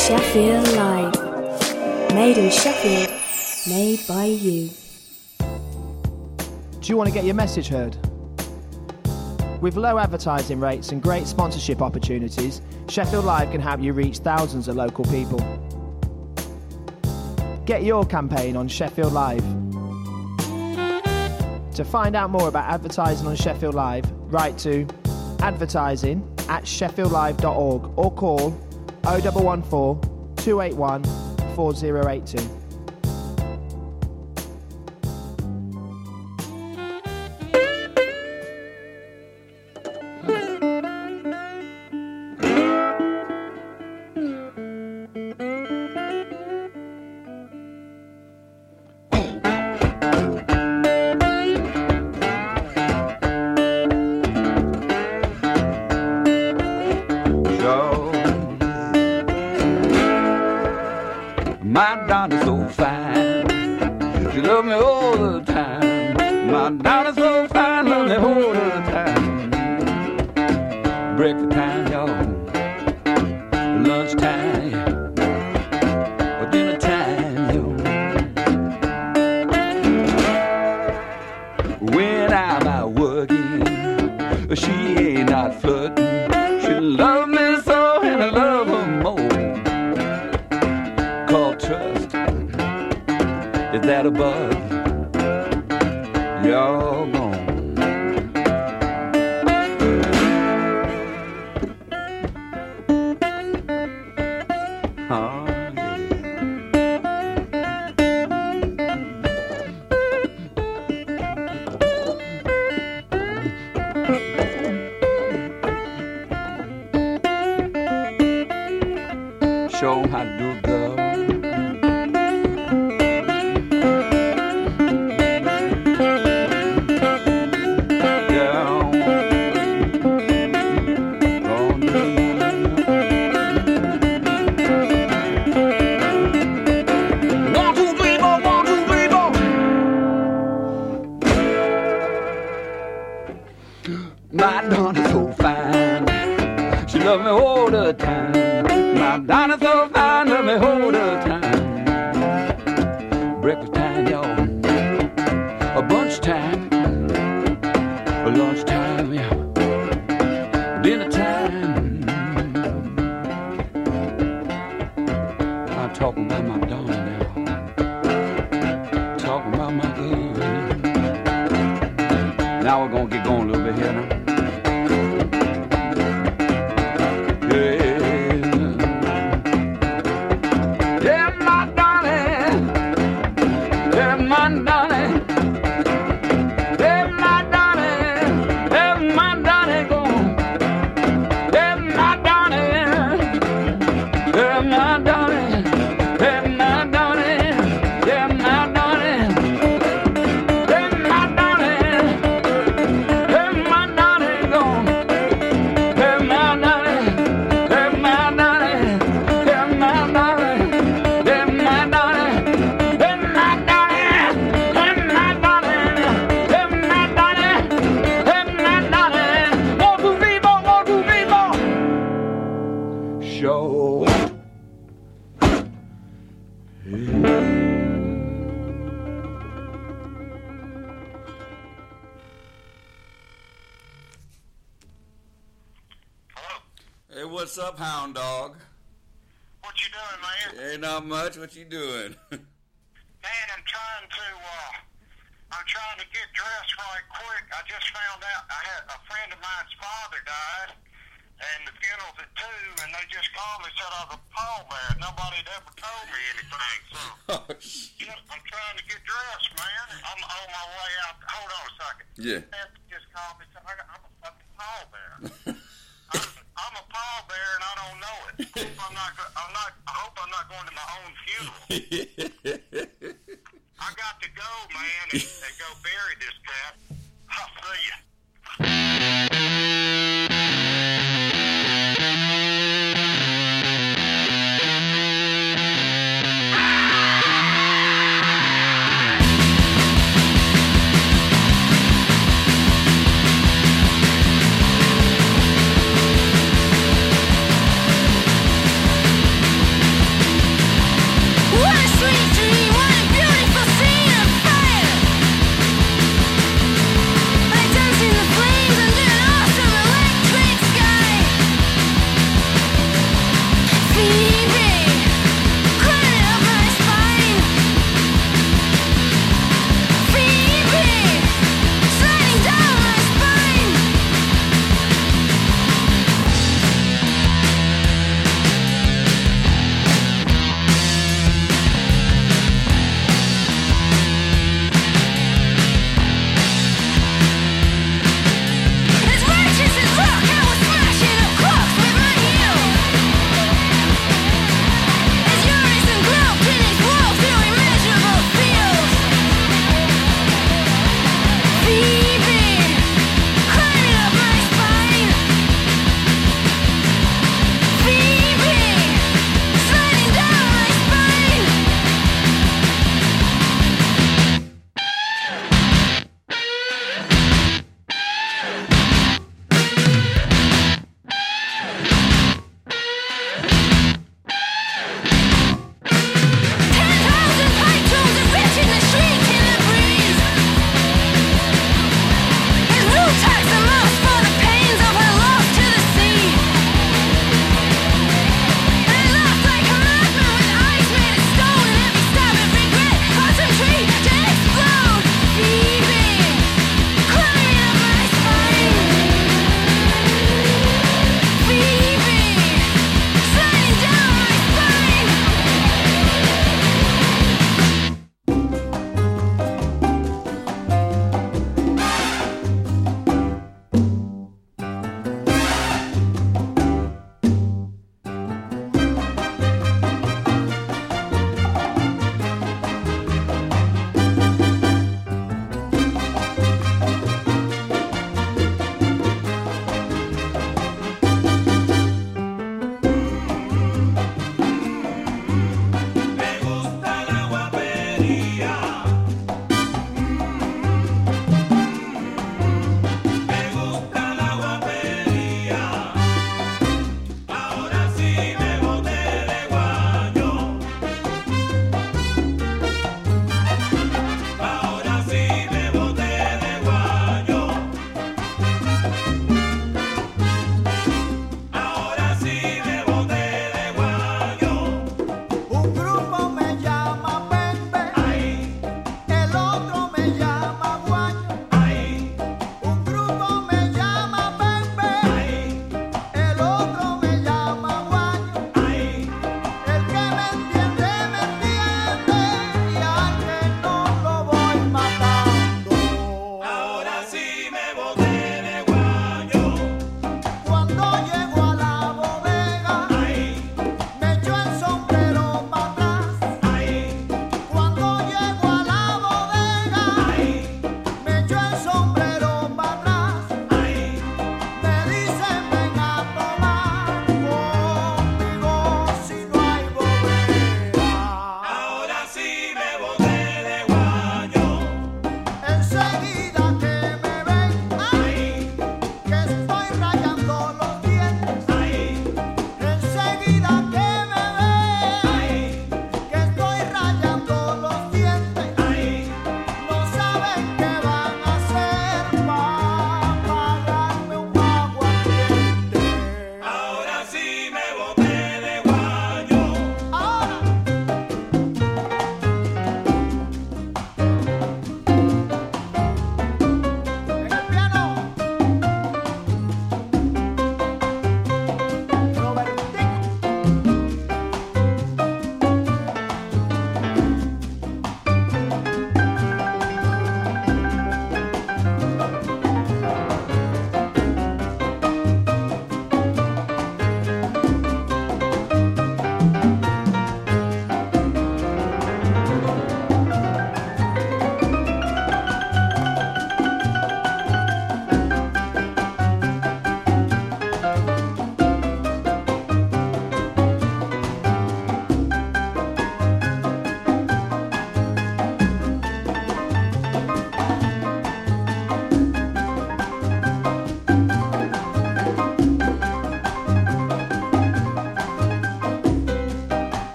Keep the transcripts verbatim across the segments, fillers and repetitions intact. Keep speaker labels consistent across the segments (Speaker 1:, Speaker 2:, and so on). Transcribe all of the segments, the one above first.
Speaker 1: Sheffield Live. Made in Sheffield, made by you.
Speaker 2: Do you want to get your message heard? With low advertising rates and great sponsorship opportunities, Sheffield Live can help you reach thousands of local people. Get your campaign on Sheffield Live. To find out more about advertising on Sheffield Live, write to advertising at sheffield live dot org or call oh one one four, two eight one, four oh eight two.
Speaker 3: My daughter's so fine, she love me all the time. My daughter's so fine, love me all the time. Breakfast time, y'all, lunch time, or dinner time, yo. When I'm out working, she ain't not flirting. She love me so and I love her more. Trust, is that a bug? You're gone. Oh, yeah. Show 'em how to do it, girl. My daughter's so fine, she love me all the time. My daughter's so fine, love me all the time. Breakfast time, y'all, a bunch time, a lunch time, yeah, dinner time. I'm talking about my daughter now, talking about my girl. Now we're gonna get going a little bit here now.
Speaker 4: Hey, what's up, hound dog?
Speaker 5: What you doing, man?
Speaker 4: Ain't not much. What you doing?
Speaker 5: Man, I'm trying to, uh, I'm trying to get dressed right quick. I just found out I had a friend of mine's father died, and the funeral's at two, and they just called me and said I was a pallbearer. Nobody had ever told me anything, so
Speaker 4: Oh, shit.
Speaker 5: just, I'm trying to get dressed, man. I'm on my way out. Hold on a second.
Speaker 4: Yeah.
Speaker 5: They just called me and said I'm a fucking pallbearer. I'm, I'm a pallbearer and I don't know it. I hope I'm not. go- I'm not. I hope I'm not going to my own funeral. I got to go, man, and, and go bury this cat. I'll see you.
Speaker 6: Thank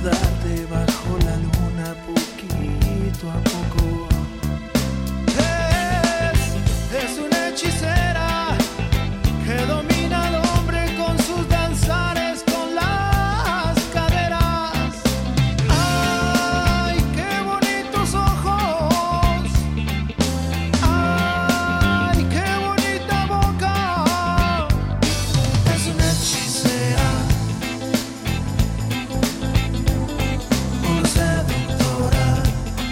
Speaker 6: desnudarte bajo la luna poquito a poco. Es, es una hechicera que domina al hombre con sus danzares, con las caderas. ¡Ay, qué bonitos ojos! ¡Ay, qué bonita boca! Es una hechicera, una seductora.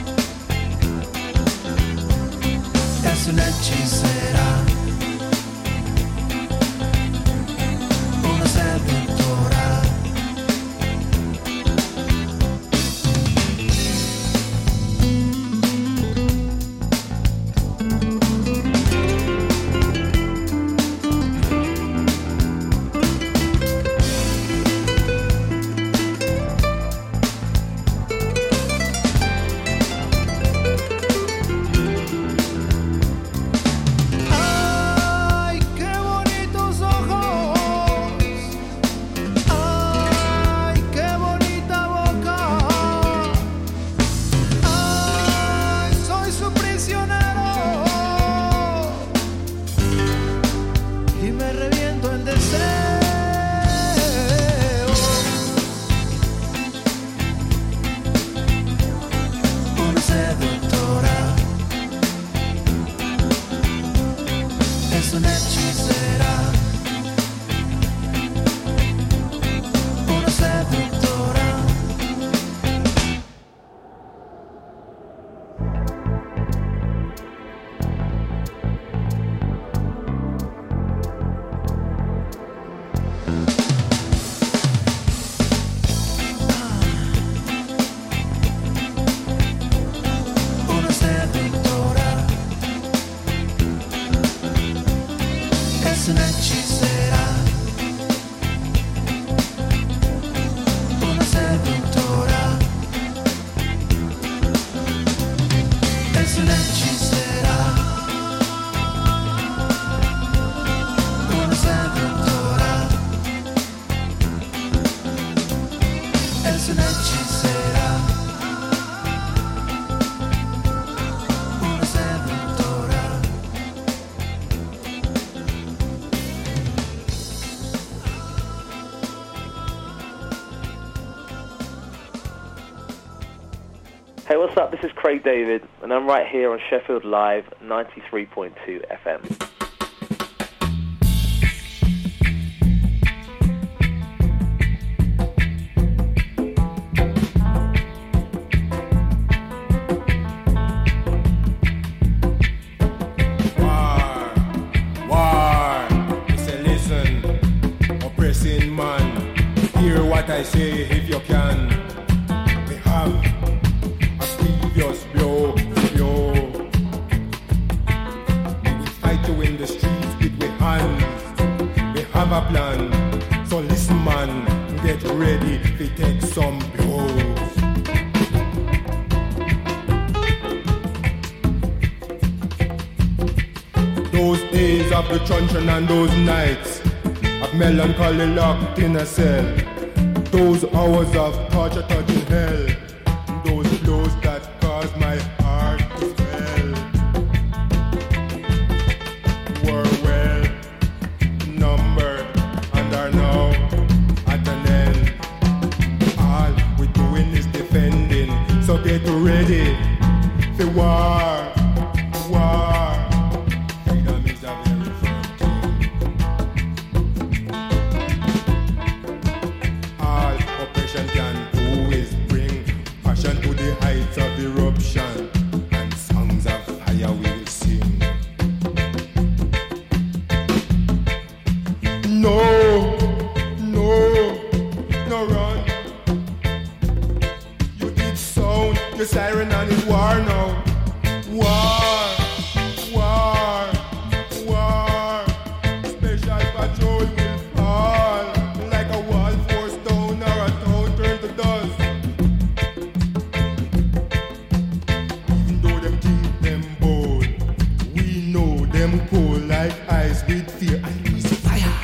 Speaker 6: Es una hechicera, una seductora. ¡Ay, qué bonitos ojos! ¡Ay, qué bonita boca! ¡Ay, soy su prisionero! Y me reviento en deseo. Una seductora. Es una hechicera, una seductora. Una seductora. Es una hechicera, una seductora. Es una hechicera, una seductora. Es una hechicera, una seductora.
Speaker 7: Hey, what's up? This is Craig David, and I'm right here on Sheffield Live ninety-three point two F M.
Speaker 8: War, war. He say, listen, oppressing man. Hear what I say if you can. We have a previous blow to blow. We will fight you in the streets with our hands. We have a plan. So listen, man, get ready to take some blows. Those days of the truncheon and those nights of melancholy locked in a cell. Those hours of torture touching hell. Those blows that caused my heart to swell were well numbered and are now at an end. All we're doing is defending. So get ready for war, war. Freedom is a very firm thing. All oppression can do is bring passion to the heights of eruption, and songs of fire will sing. No, no, no run. You did sound the siren and it's war now. War, war, war. Special patrol will fall like a wall forced down or a town turned to dust. Even though them keep them bold, we know them cold like ice with fear and easy fire.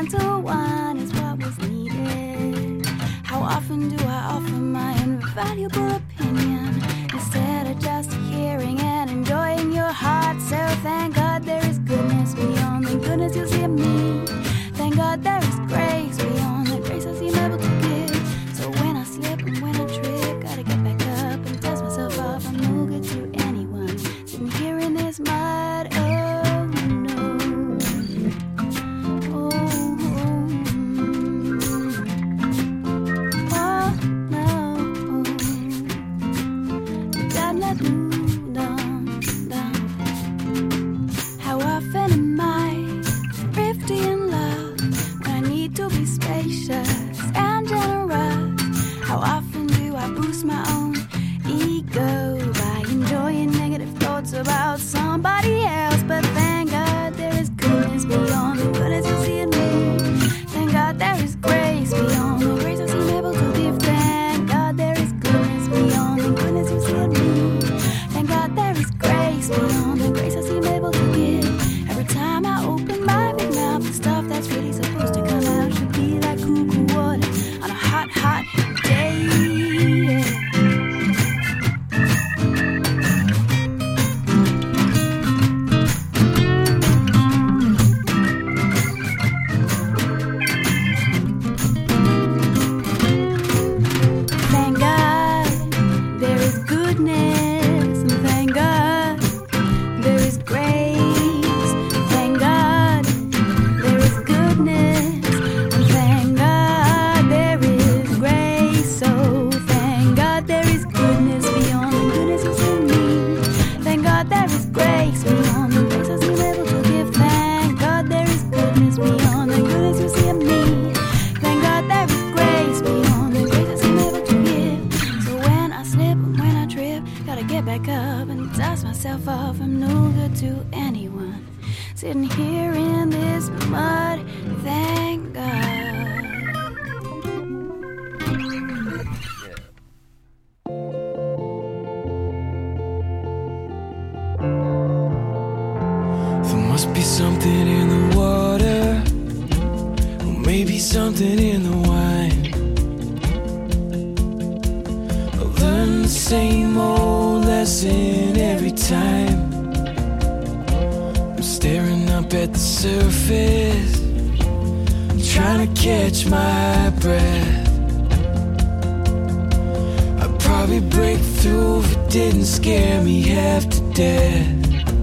Speaker 9: gentle one is what was needed. How often do I offer my invaluable opinion instead of just hearing and enjoying your heart? So thank God there is goodness beyond the goodness you see in me. Thank God there is grace beyond the grace I seem able to give. So when I slip and when I trip, gotta get back up and dust myself off. I'm no good to anyone sitting here in this mud. Oh no. Oh, oh no. Da da doo dum dum. How often am I thrifty in love when I need to be spacious and generous? How often do I boost my own ego by enjoying negative thoughts about somebody else? But thank God there is goodness beyond the goodness you see in me. Thank God there is grace beyond the grace I seem able to give. Thank God there is goodness beyond the goodness you see in me. Thank God there is grace beyond the grace I seem able to give. Every time I open my big mouth, the stuff that's really supposed to come out should be like cuckoo water on a hot, hot day. Yeah. Thank God there is goodness, and thank God there is grace. Thank God there is goodness, and thank God there is grace. So thank God there is goodness beyond the goodness you see in me. Thank God there is grace beyond the grace I seem able to give. Thank God there is goodness beyond the goodness you see in me. Thank God there is grace beyond the grace I seem able to give. So when I slip and when I trip, gotta get back up and dust myself off. I'm no good to anyone sitting here in this mud. Thank God.
Speaker 6: There must be something in the water, or maybe something in the wine. I learn the same old lesson every time. I'm staring up at the surface, trying to catch my breath. I'd probably break through if it didn't scare me half to death.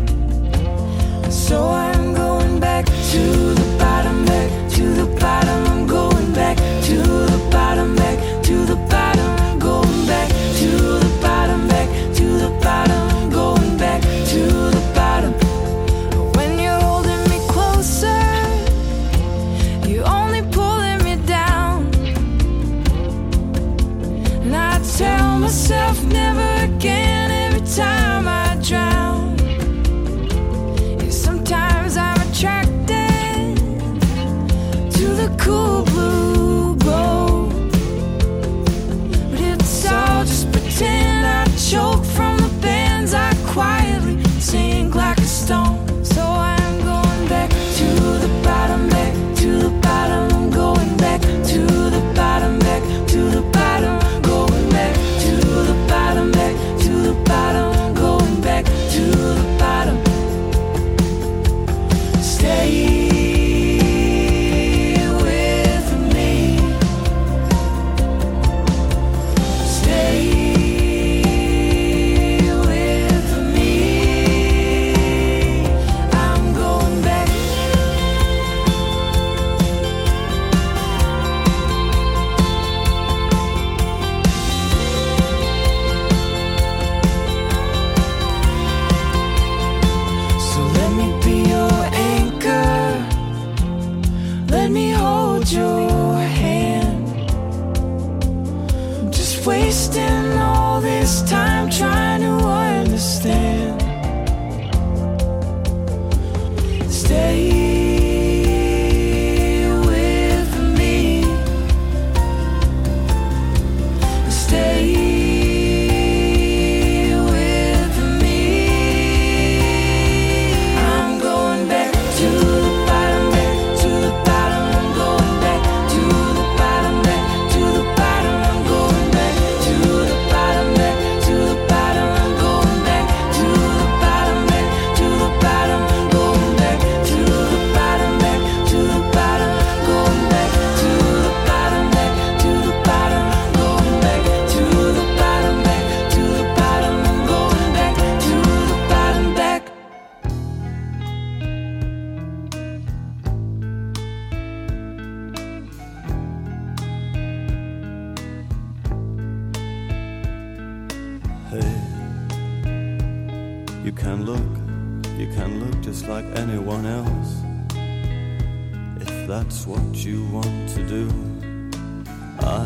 Speaker 6: So I'm going back to the bottom, back to the bottom. I'm going back to the bottom, back to the bottom. I'm going back to the bottom, back to the bottom. I'm going back to the bottom. When you're holding me closer, you're only pulling me down. And I tell myself never again every time I drown. Sometimes I'm attracted to the cool blue glow, but it's all just pretend. I choke from the bands I quietly sink like a stone. So I'm going back to the bottom, back to the bottom. I'm going back to the bottom, back to the bottom. I'm going back to the bottom, back to the bottom. I'm going back to the bottom. Stay with me. Stay with me. I'm going back. So let me be your anchor. Let me hold your hand. I'm just wasting all this time trying to understand. Stay with me. Stay with me. I'm going back to the bottom, back to the bottom. I'm
Speaker 10: can look, you can look just like anyone else. If that's what you want to do, I,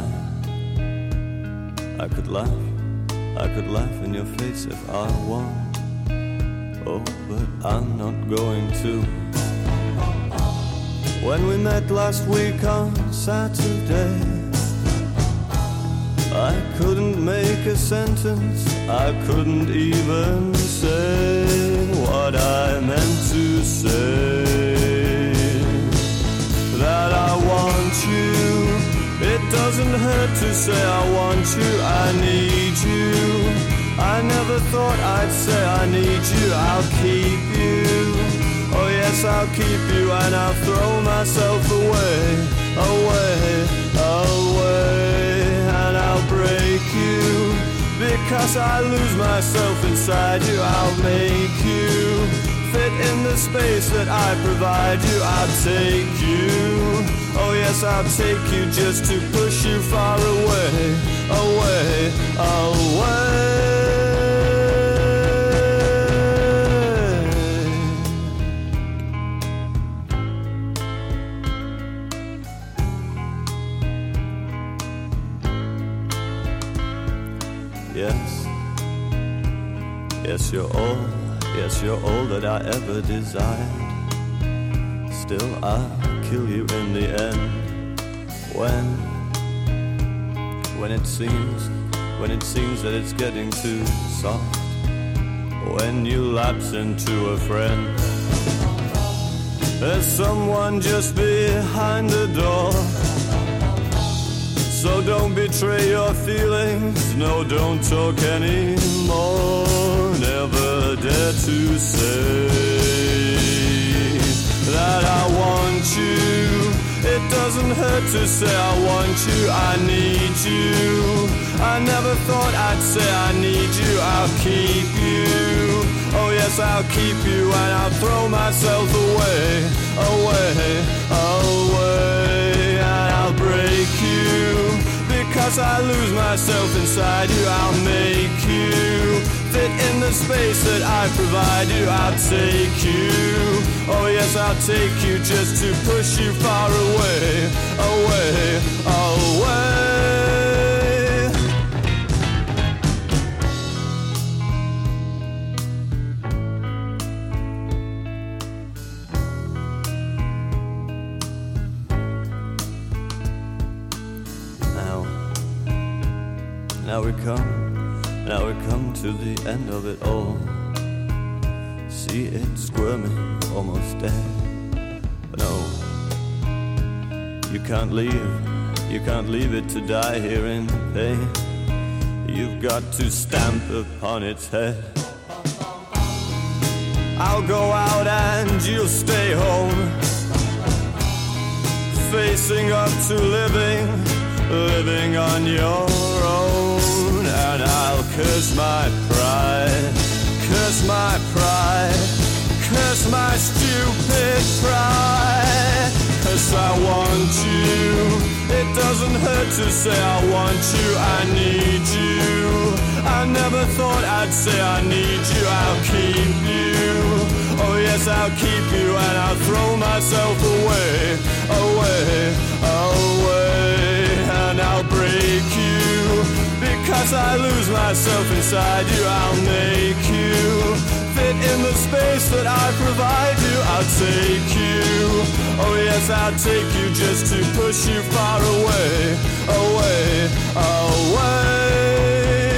Speaker 10: I could laugh, I could laugh in your face if I want. Oh, but I'm not going to. When we met last week on Saturday, I couldn't make a sentence, I couldn't even say what I meant to say. That I want you, it doesn't hurt to say I want you, I need you. I never thought I'd say I need you, I'll keep you. Oh yes, I'll keep you and I'll throw myself away, away, away. And I'll break you, because I lose myself inside you. I'll make you fit in the space that I provide you. I'll take you, oh yes, I'll take you just to push you far away, away, away. Yes, yes, you're all, yes, you're all that I ever desired. Still, I'll kill you in the end. When, when it seems, when it seems that it's getting too soft. When you lapse into a friend. There's someone just behind the door. So don't betray your feelings, no, don't talk anymore. Never dare to say that I want you. It doesn't hurt to say I want you, I need you. I never thought I'd say I need you, I'll keep you. Oh yes, I'll keep you and I'll throw myself away, away, away. And I'll break you, because I lose myself inside you. I'll make you fit in the space that I provide you. I'll take you, oh yes, I'll take you just to push you far away, away, away. Now we come, now we come to the end of it all. See it squirming, almost dead. But no, you can't leave, you can't leave it to die here in pain. You've got to stamp upon its head. I'll go out and you'll stay home, facing up to living, living on your own. And I'll curse my pride, curse my pride, curse my stupid pride. Cause I want you, it doesn't hurt to say I want you, I need you. I never thought I'd say I need you, I'll keep you. Oh yes, I'll keep you and I'll throw myself away, away, away. And I'll break you, because I lose myself inside you. I'll make you fit in the space that I provide you. I'll take you, oh yes, I'll take you just to push you far away, away, away.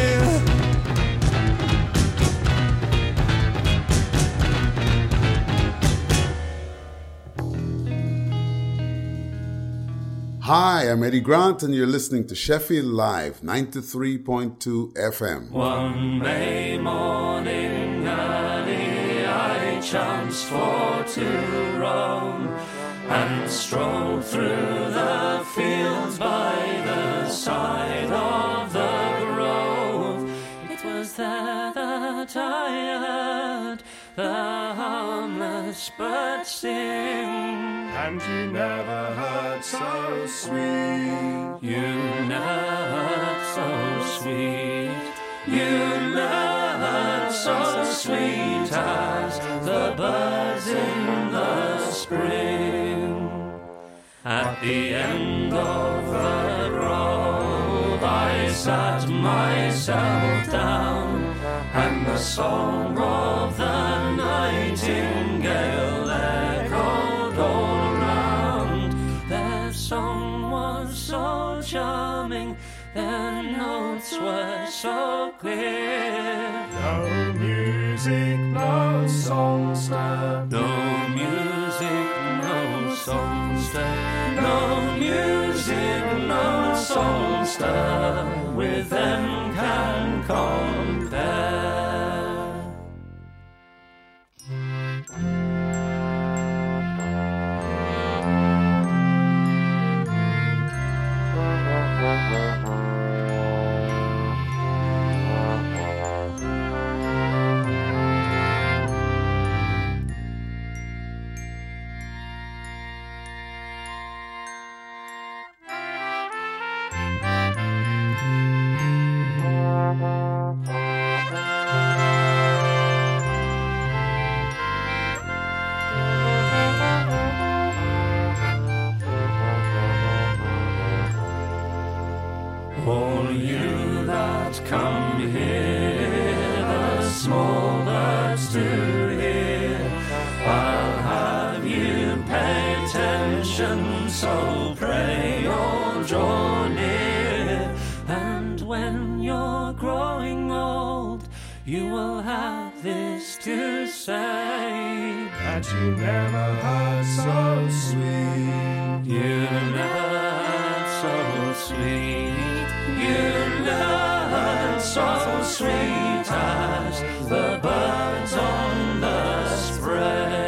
Speaker 11: Hi, I'm Eddie Grant, and you're listening to Sheffield Live, ninety-three point two F M.
Speaker 12: One May morning early I chanced for to roam, and strolled through the fields by the side of the grove. It was there that I heard the harmless bird sing.
Speaker 8: And you never heard so sweet.
Speaker 12: You never heard so sweet. You never heard so sweet as the birds in the spring. At the end of the road I sat myself down, and the song of the nightingale echoed all round. Their song was so charming, their notes were so clear.
Speaker 13: No music, no songster.
Speaker 12: No music, no songster. No music, no songster with them can compare. All you that come here, the small birds to hear, I'll have you pay attention, so pray all draw near. And when you're growing old, you will have this to say,
Speaker 13: that you never heard so sweet.
Speaker 12: You never heard so sweet. You learn so sweet as the birds on the spray.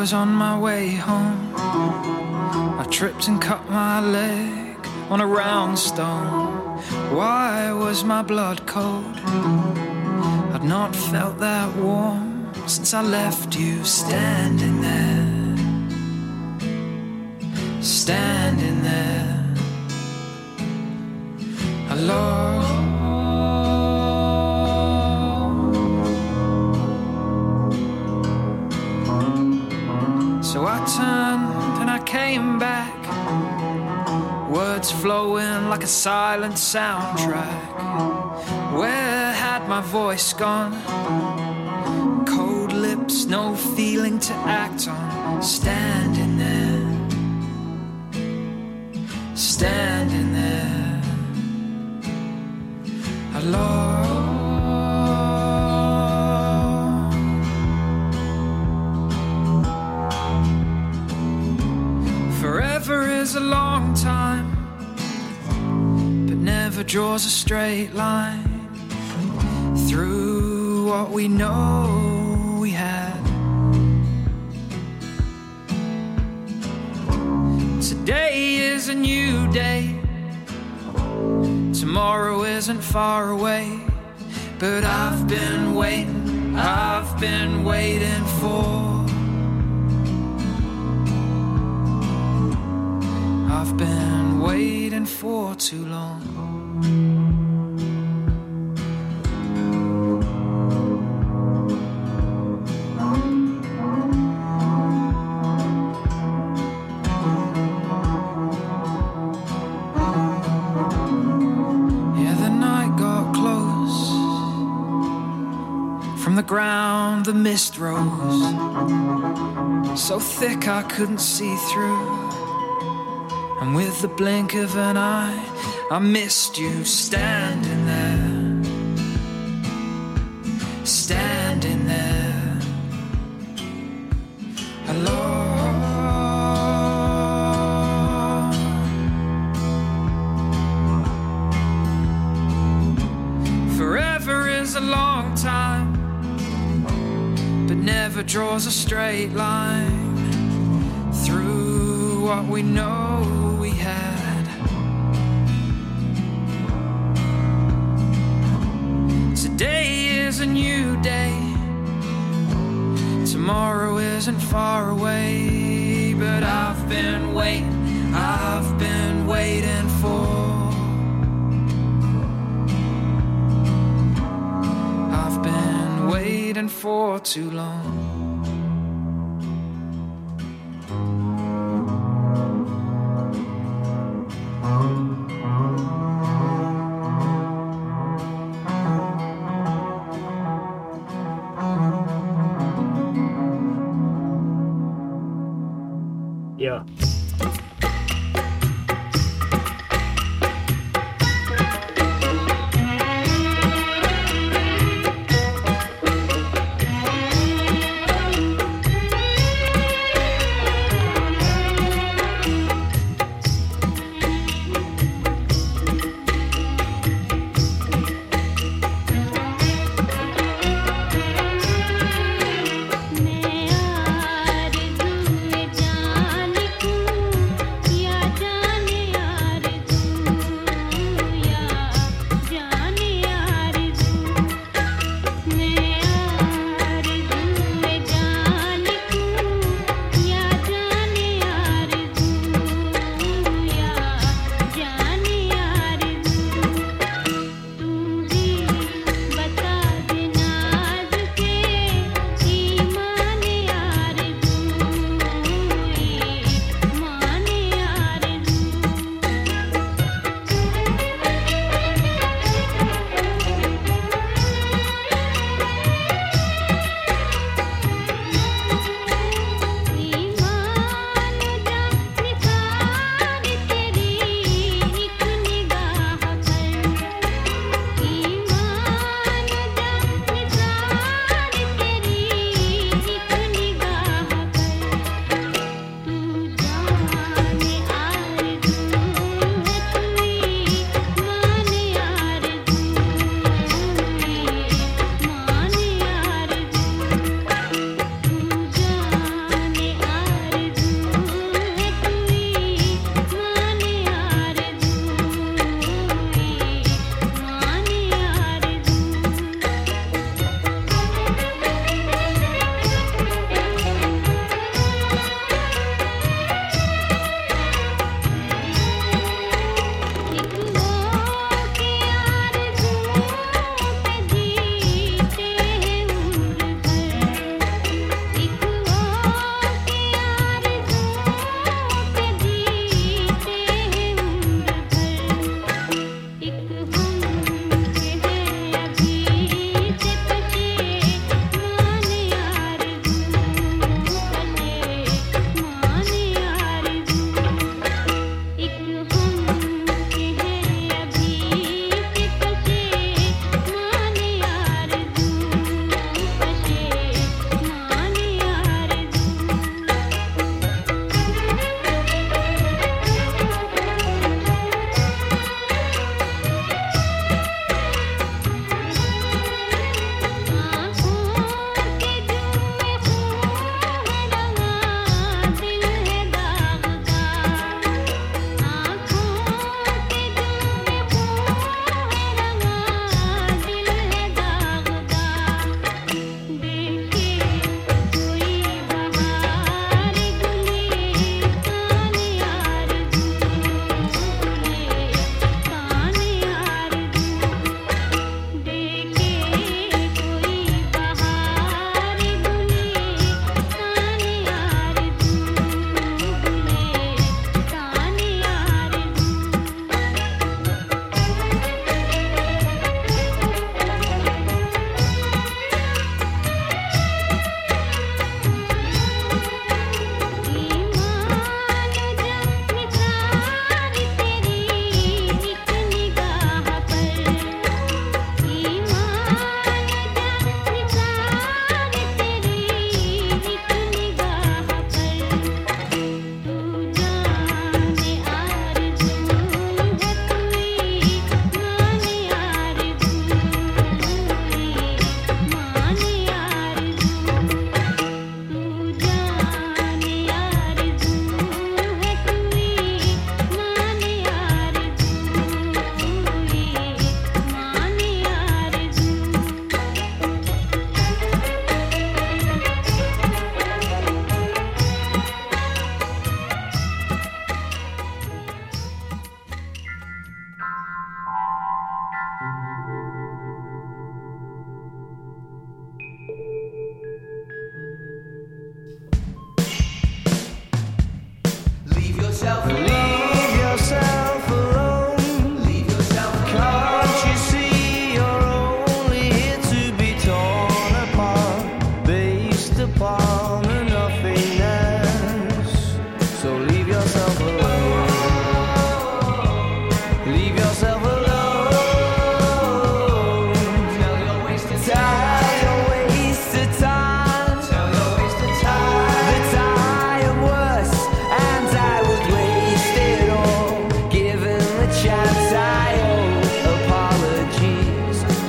Speaker 14: was on my way home. I tripped and cut my leg on a round stone. Why was my blood cold? I'd not felt that warm since I left you standing there, standing there alone. So I turned and I came back, words flowing like a silent soundtrack. Where had my voice gone? Cold lips, no feeling to act on. Standing there, standing there alone. Forever is a long time, but never draws a straight line through what we know we had. Today is a new day, tomorrow isn't far away, but I've been waiting, I've been waiting for, I've been waiting for too long. Yeah, the night got close. From the ground the mist rose, so thick I couldn't see through. And with the blink of an eye, I missed you standing there, standing there, alone. Forever is a long time, but never draws a straight line through what we know we had. Today is a new day, tomorrow isn't far away, but I've been waiting, I've been waiting for, I've been waiting for too long.
Speaker 15: Yeah.
Speaker 16: मैं आरज़ू में जान को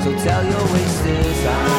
Speaker 15: So tell your wasters I'm